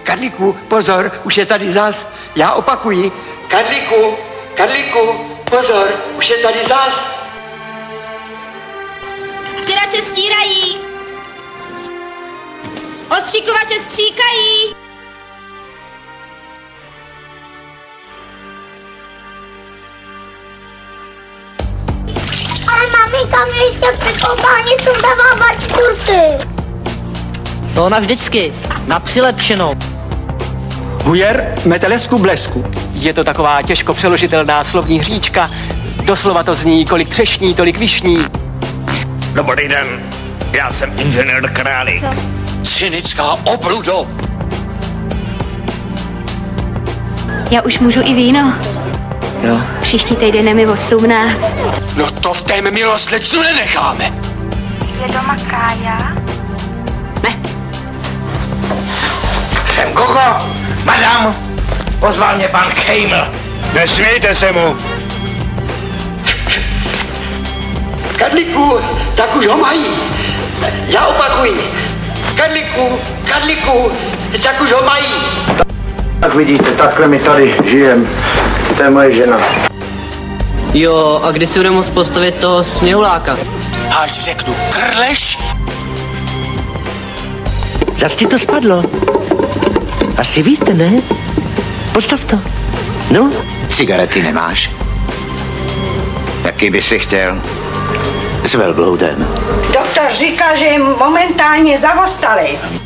Karlíku, pozor, už je tady zas. Já opakuji. Karlíku, pozor, už je tady zas. Stěrače stírají. Ostříkovače stříkají. Ale maminka mi ještě při koupání sundává čtvrty. To ona vždycky, na přilepšenou. Hujer metelesku blesku. Je to taková těžko přeložitelná slovní hříčka. Doslova to zní, kolik třešní, tolik višní. Dobrý den, já jsem inženýr Králík. Cynická obludo. Já už můžu i víno. Jo. Příští týden je mi 18. No to v té milosrdečnu nenecháme. Je doma Kája? Jsem Koko, madam, pozval mě pan Kejml. Nesmějte se mu. Karlíku, tak už ho mají. Já opakuji. Karlíku, tak už ho mají. Tak vidíte, takhle my tady žijem. To je moje žena. Jo, a kdy si budeme moct postavit toho sněhuláka? Až řeknu krleš. Zas ti to spadlo. Asi víte, ne? Postav to. No? Cigarety nemáš? Jaký by si chtěl? S velbloudem. Doktor říká, že je momentálně zavostalý.